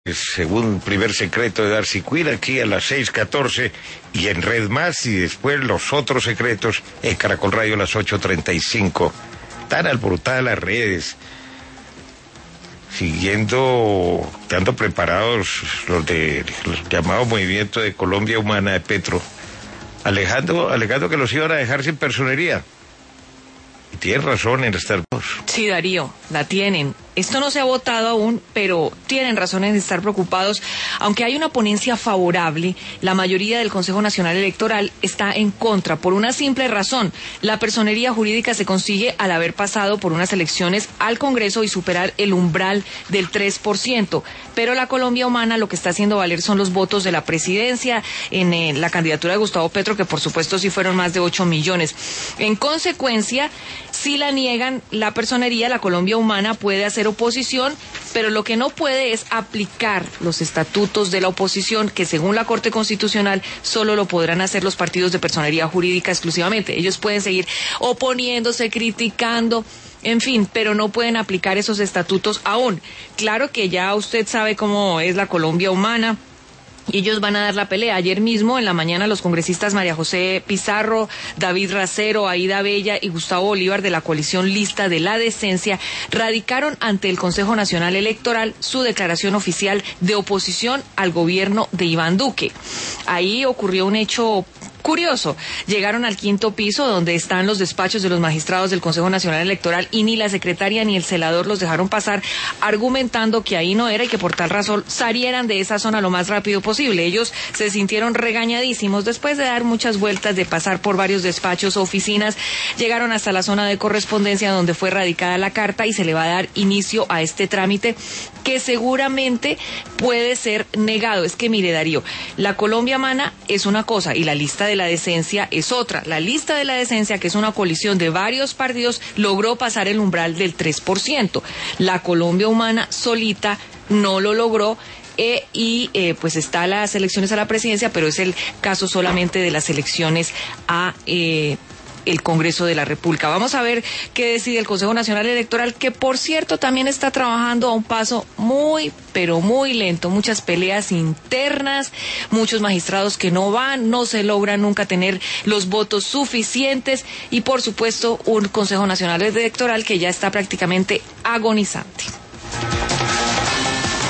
Según primer secreto de Darcy Quinn, aquí a las 6:14 y en Red Más, y después los otros secretos en Caracol Radio a las 8:35. Tan alborotadas las redes, estando preparados los del llamado Movimiento de Colombia Humana de Petro, alegando que los iban a dejar sin personería. Y tienen razón en estar dos. Sí, Darío, la tienen. Esto no se ha votado aún, pero tienen razón en estar preocupados. Aunque hay una ponencia favorable, la mayoría del Consejo Nacional Electoral está en contra, por una simple razón. La personería jurídica se consigue al haber pasado por unas elecciones al Congreso y superar el umbral del 3%. Pero la Colombia Humana lo que está haciendo valer son los votos de la presidencia en la candidatura de Gustavo Petro, que por supuesto sí fueron más de 8 millones. En consecuencia, si la niegan la personería, la Colombia Humana puede hacer oposición, pero lo que no puede es aplicar los estatutos de la oposición, que según la Corte Constitucional solo lo podrán hacer los partidos de personería jurídica exclusivamente. Ellos pueden seguir oponiéndose, criticando, en fin, pero no pueden aplicar esos estatutos aún. Claro que ya usted sabe cómo es la Colombia Humana. Y ellos van a dar la pelea. Ayer mismo, en la mañana, los congresistas María José Pizarro, David Racero, Aida Bella y Gustavo Bolívar de la coalición Lista de la Decencia radicaron ante el Consejo Nacional Electoral su declaración oficial de oposición al gobierno de Iván Duque. Ahí ocurrió un hecho curioso. Llegaron al 5º piso donde están los despachos de los magistrados del Consejo Nacional Electoral y ni la secretaria ni el celador los dejaron pasar, argumentando que ahí no era y que por tal razón salieran de esa zona lo más rápido posible. Ellos se sintieron regañadísimos después de dar muchas vueltas, de pasar por varios despachos o oficinas. Llegaron hasta la zona de correspondencia donde fue radicada la carta y se le va a dar inicio a este trámite que seguramente puede ser negado. Es que mire, Darío, la Colombia Humana es una cosa y la Lista de la Decencia es otra. La Lista de la Decencia, que es una coalición de varios partidos, logró pasar el umbral del 3%. La Colombia Humana solita no lo logró. Pues está las elecciones a la presidencia, pero es el caso solamente de las elecciones a el Congreso de la República. Vamos a ver qué decide el Consejo Nacional Electoral, que por cierto también está trabajando a un paso muy, pero muy lento. Muchas peleas internas, muchos magistrados que no se logra nunca tener los votos suficientes y por supuesto un Consejo Nacional Electoral que ya está prácticamente agonizante.